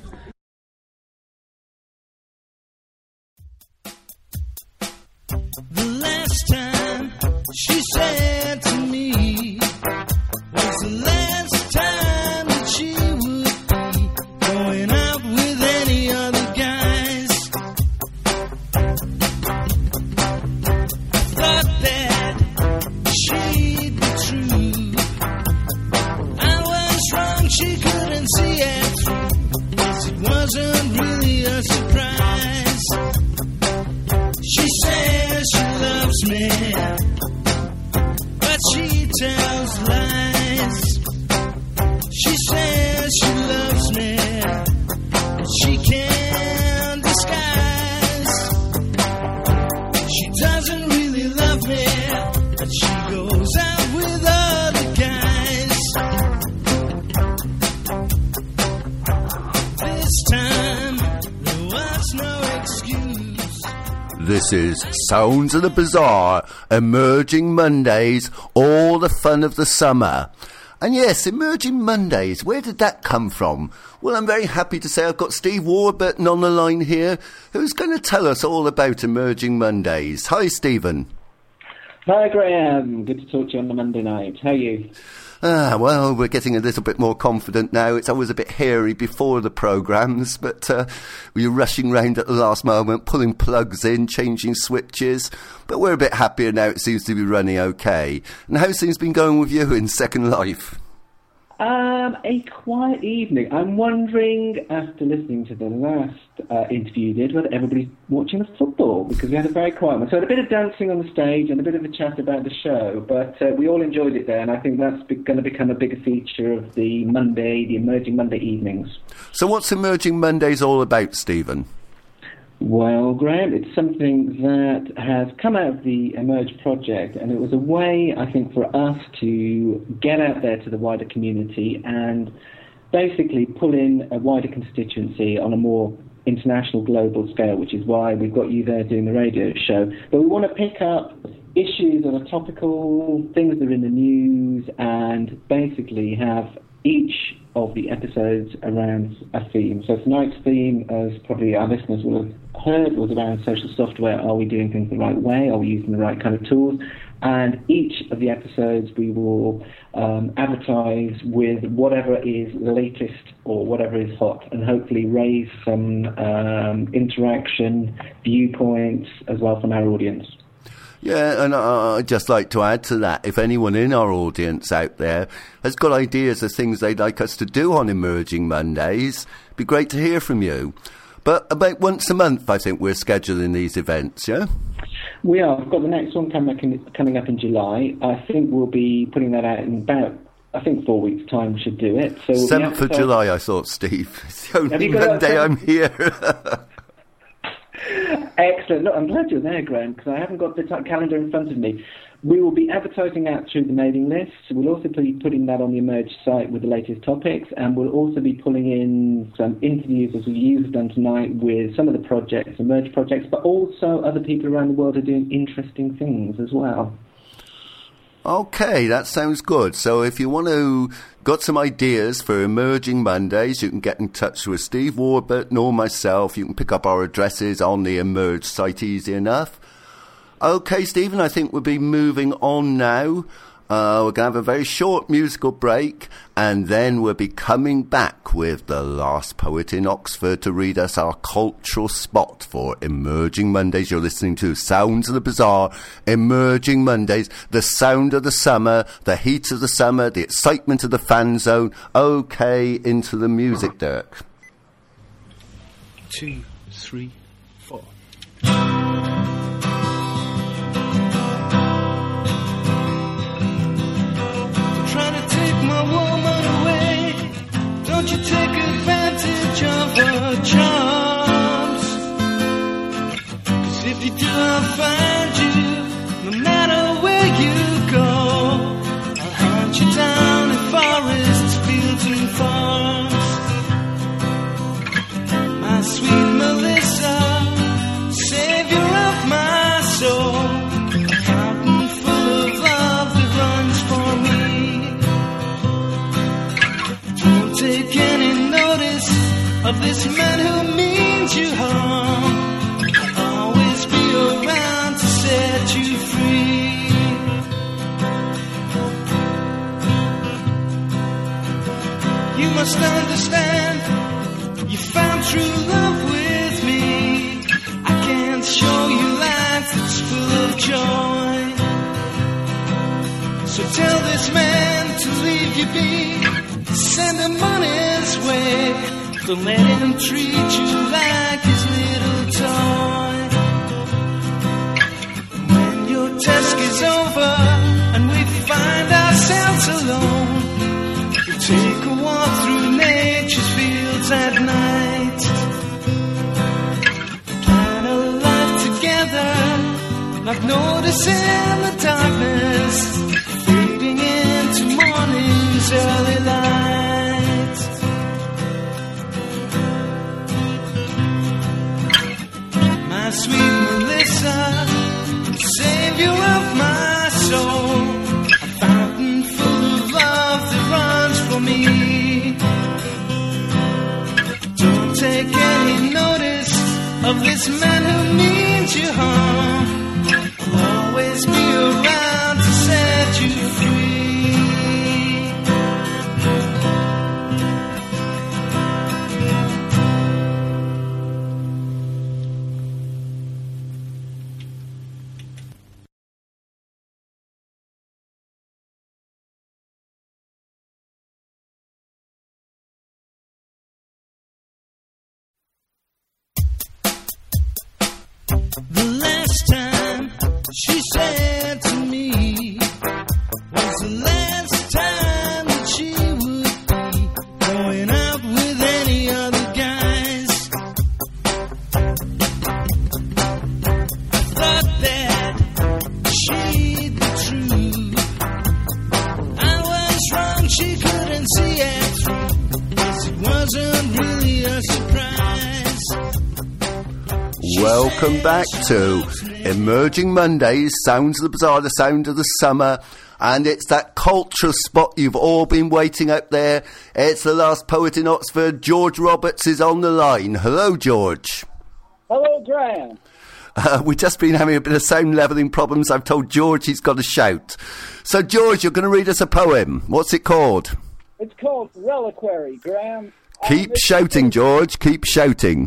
The last time she said to me was the last time that she would be going out with any other guys. Thought that she'd be true. I was wrong, she couldn't see it This is Sounds of the Bizarre, Emerging Mondays, all the fun of the summer. And yes, Emerging Mondays, where did that come from? Well, I'm very happy to say I've got Steve Warburton on the line here, who's going to tell us all about Emerging Mondays. Hi, Stephen. Hi, Graham. Good to talk to you on the Monday night. How are you? Ah, well, we're getting a little bit more confident now. It's always a bit hairy before the programmes, but uh, we're rushing round at the last moment, pulling plugs in, changing switches. But we're a bit happier now. It seems to be running okay. And how's things been going with you in Second Life? Um, a quiet evening. I'm wondering, after listening to the last uh, interview you did, whether everybody's watching the football, because we had a very quiet one. So a bit of dancing on the stage and a bit of a chat about the show, but uh, we all enjoyed it there, and I think that's be- going to become a bigger feature of the Monday, the Emerging Monday evenings. So what's Emerging Mondays all about, Stephen? Well, Graham, it's something that has come out of the Emerge project, and it was a way, I think, for us to get out there to the wider community and basically pull in a wider constituency on a more international, global scale, which is why we've got you there doing the radio show. But we want to pick up issues that are topical, things that are in the news, and basically have each of the episodes around a theme. So tonight's theme, as probably our listeners will have heard, was around social software. Are we doing things the right way? Are we using the right kind of tools? And each of the episodes we will um, advertise with whatever is latest or whatever is hot, and hopefully raise some um, interaction, viewpoints as well from our audience. Yeah, and uh, I'd just like to add to that, if anyone in our audience out there has got ideas of things they'd like us to do on Emerging Mondays, it'd be great to hear from you. But about once a month, I think we're scheduling these events, yeah? We are. We've got the next one coming up in, coming up in July. I think we'll be putting that out in about, I think, four weeks' time we should do it. So we'll seventh of July, I thought, Steve. It's the only Monday I'm here. Excellent. Look, I'm glad you're there, Graham, because I haven't got the t- calendar in front of me. We will be advertising out through the mailing list. We'll also be putting that on the Emerge site with the latest topics, and we'll also be pulling in some interviews, as you've done tonight, with some of the projects, Emerge projects, but also other people around the world are doing interesting things as well. Okay, that sounds good. So if you want to, got some ideas for Emerging Mondays, you can get in touch with Steve Warburton or myself. You can pick up our addresses on the Emerge site easy enough. Okay, Stephen, I think we'll be moving on now. Uh, we're going to have a very short musical break, and then we'll be coming back with the last poet in Oxford to read us our cultural spot for Emerging Mondays. You're listening to Sounds of the Bizarre, Emerging Mondays, the sound of the summer, the heat of the summer, the excitement of the fan zone. Okay, into the music, Dirk. Two, three, four. Don't you take advantage of her charms, 'cause if you do I'll find you, no matter where you go. I'll hunt you down in forests, fields and farms. My sweet Melissa, savior of my soul, a fountain full of love that runs for me. Take any notice of this man who means you harm. I'll always be around to set you free. You must understand, you found true love with me. I can't show you life that's full of joy. So tell this man to leave you be. Send him on his way. Don't let him treat you like his little toy. When your task is over and we find ourselves alone, we'll take a walk through nature's fields at night. Plan a life together, not noticing the darkness, fading into morning's early light. My sweet Melissa, me. Don't take any notice of this man who means you harm. I'll always be around to set you free. The last time she said to me was the last time that she would be going out with any other guys. I thought that she'd be true. I was wrong, she couldn't see it through. Guess it wasn't really a surprise. Welcome back to Emerging Mondays, Sounds of the Bizarre, the sound of the summer. And it's that cultural spot you've all been waiting out there. It's the last poet in Oxford. George Roberts is on the line. Hello, George. Hello, Graham. Uh, we've just been having a bit of sound levelling problems. I've told George he's got to shout. So, George, you're going to read us a poem. What's it called? It's called Reliquary, Graham. Keep um, shouting, George. Keep shouting.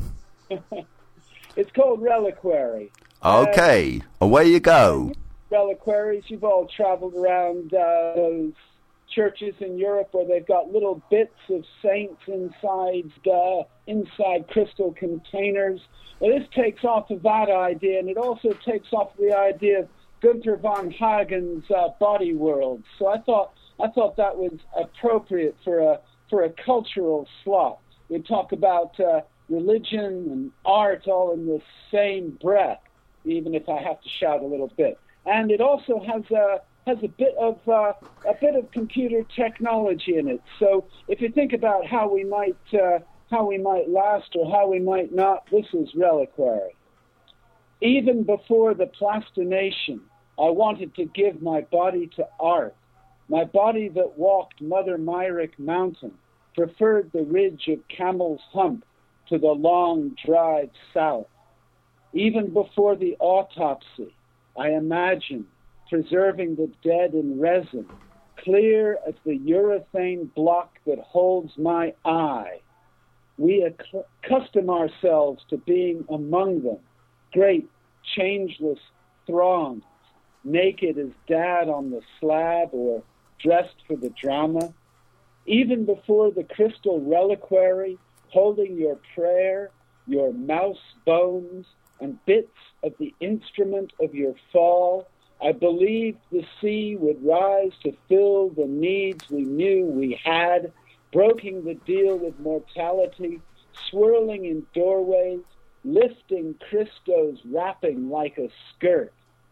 It's called Reliquary. Okay, uh, away you go. Reliquaries, you've all traveled around uh, those churches in Europe where they've got little bits of saints inside uh, inside crystal containers. Well, this takes off of that idea, and it also takes off the idea of Gunther von Hagen's uh, body world. So I thought I thought that was appropriate for a for a cultural slot. We talk about uh, religion and art all in the same breath, even if I have to shout a little bit. And it also has a has a bit of uh, a bit of computer technology in it. So if you think about how we might uh, how we might last or how we might not, this is Reliquary. Even before the plastination, I wanted to give my body to art. My body that walked Mother Myrick Mountain preferred the ridge of Camel's Hump to the long drive south. Even before the autopsy, I imagined preserving the dead in resin, clear as the urethane block that holds my eye. We accustom ourselves to being among them, great, changeless throngs, naked as dad on the slab or dressed for the drama. Even before the crystal reliquary, holding your prayer, your mouse bones, and bits of the instrument of your fall, I believed the sea would rise to fill the needs we knew we had, broking the deal with mortality, swirling in doorways, lifting Christo's wrapping like a skirt.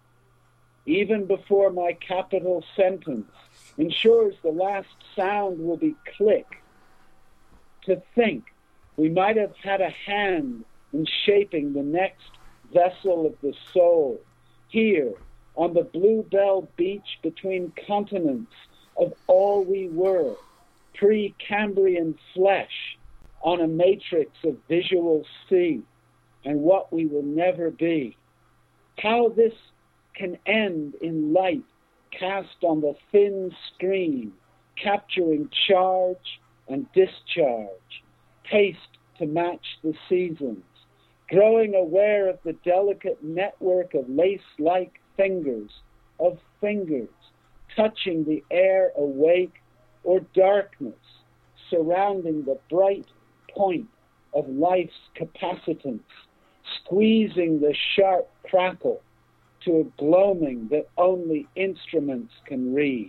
Even before my capital sentence ensures the last sound will be click. To think we might have had a hand in shaping the next vessel of the soul, here on the Bluebell Beach between continents of all we were, pre-Cambrian flesh on a matrix of visual sea, and what we will never be. How this can end in light cast on the thin screen, capturing charge and discharge, paced to match the seasons, growing aware of the delicate network of lace-like fingers, of fingers, touching the air awake or darkness, surrounding the bright point of life's capacitance, squeezing the sharp crackle to a gloaming that only instruments can read.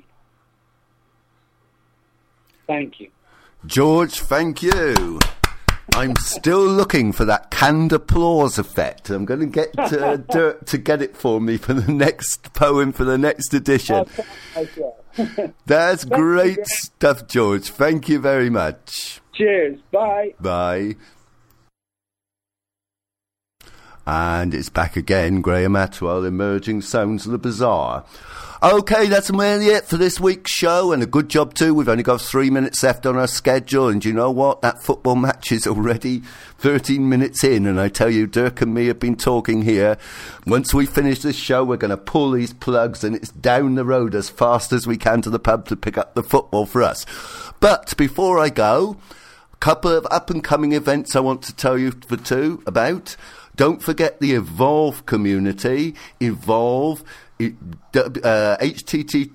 Thank you. George, thank you. I'm still looking for that canned applause effect. I'm going to get uh, Dirk to get it for me for the next poem, for the next edition. Okay. That's great stuff, George. Thank you very much. Cheers. Bye. Bye. And it's back again, Graham Atwell, Emerging Sounds of the Bizarre. Okay, that's really it for this week's show, and a good job too. We've only got three minutes left on our schedule, and you know what? That football match is already thirteen minutes in, and I tell you, Dirk and me have been talking here. Once we finish this show, we're going to pull these plugs, and it's down the road as fast as we can to the pub to pick up the football for us. But before I go, a couple of up-and-coming events I want to tell you for two about. Don't forget the Evolve community. Evolve... Uh, H T T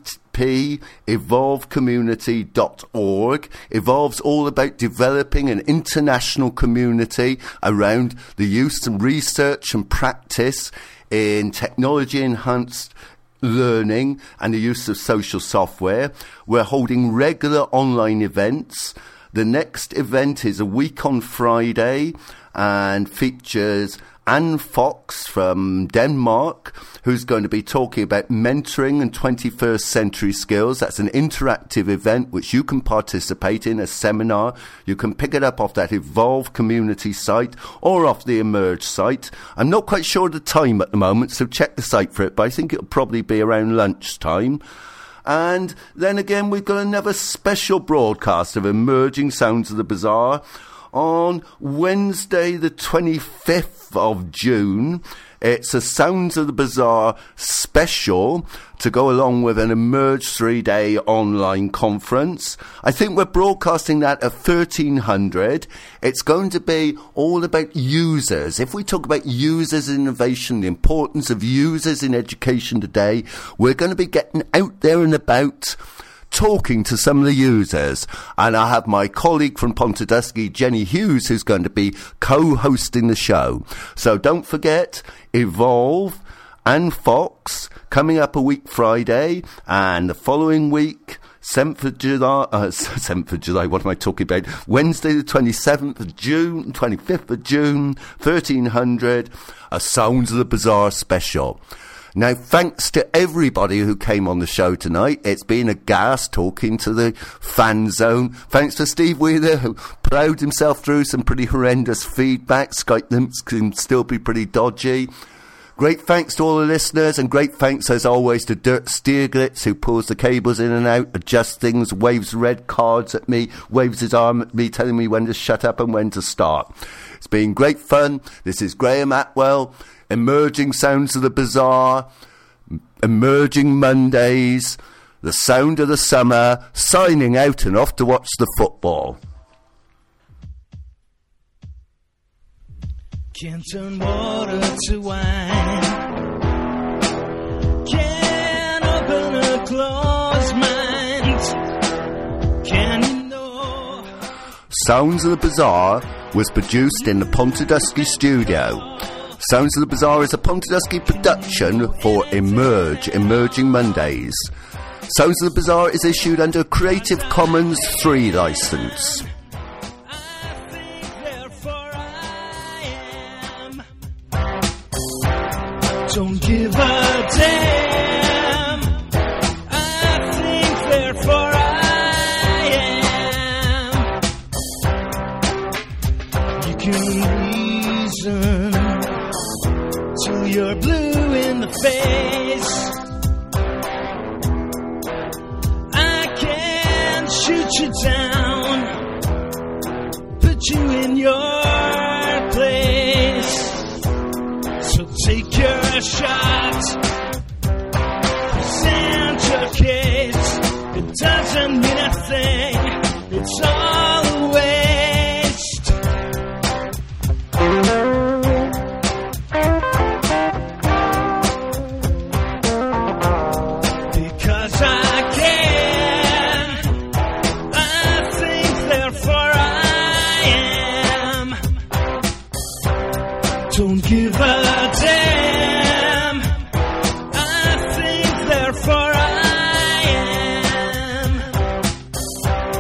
P evolve community dot org. Evolve's all about developing an international community around the use and research and practice in technology-enhanced learning and the use of social software. We're holding regular online events. The next event is a week on Friday and features Anne Fox from Denmark, who's going to be talking about mentoring and twenty-first century skills. That's an interactive event which you can participate in, a seminar. You can pick it up off that Evolve community site or off the Emerge site. I'm not quite sure of the time at the moment, so check the site for it, but I think it'll probably be around lunchtime. And then again, we've got another special broadcast of Emerging Sounds of the Bizarre on Wednesday the twenty-fifth of June. It's a Sounds of the Bizarre special to go along with an Emerge three-day online conference. I think we're broadcasting that at thirteen hundred. It's going to be all about users. If we talk about users innovation, the importance of users in education today, we're going to be getting out there and about, talking to some of the users. And I have my colleague from Pontedusky, Jenny Hughes, who's going to be co-hosting the show. So don't forget, Evolve and Fox coming up a week Friday, and the following week, seventh of July, uh, seventh of July, what am I talking about? Wednesday the twenty-seventh of June, twenty-fifth of June, thirteen hundred, a Sounds of the Bizarre special. Now, thanks to everybody who came on the show tonight. It's been a gas talking to the fan zone. Thanks to Steve Wheeler, who plowed himself through some pretty horrendous feedback. Skype links can still be pretty dodgy. Great thanks to all the listeners, and great thanks, as always, to Dirk Stieglitz, who pulls the cables in and out, adjusts things, waves red cards at me, waves his arm at me, telling me when to shut up and when to start. It's been great fun. This is Graham Atwell, Emerging Sounds of the Bizarre, Emerging Mondays, the sound of the summer, signing out and off to watch the football. Can't turn water to wine. Can't open a closed mind. Can you know? Sounds of the Bizarre was produced in the Pontedusky studio. Sounds of the Bizarre is a Pontedusky production for Emerge, Emerging Mondays. Sounds of the Bizarre is issued under a Creative Commons three license. Don't give a damn. I think therefore I am. You can reason till you're blue in the face. I can shoot you down, put you in your place. So take your shot, present your case. It doesn't mean a thing, it's all a waste. Because I can, I think therefore I am. Don't give a damn. I think therefore I am.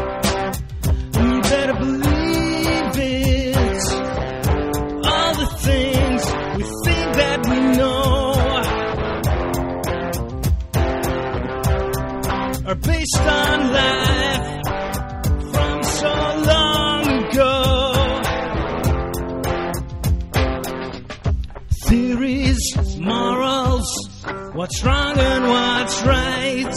what's wrong and what's right.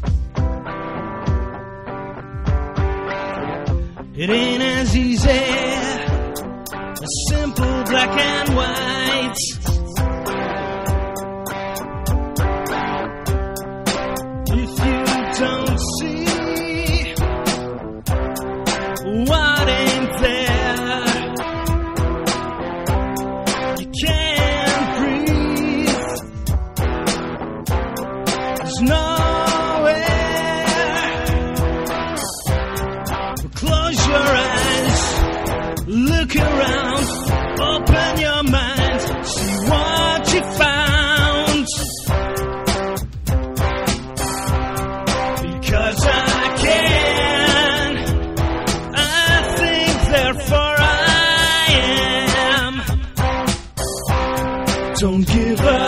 It ain't as easy as simple black and white. If you don't see what ain't there, you can't breathe. There's nowhere. Close your eyes, look around, open your mind, see what you found. Because I can, I think, therefore I am. Don't give up.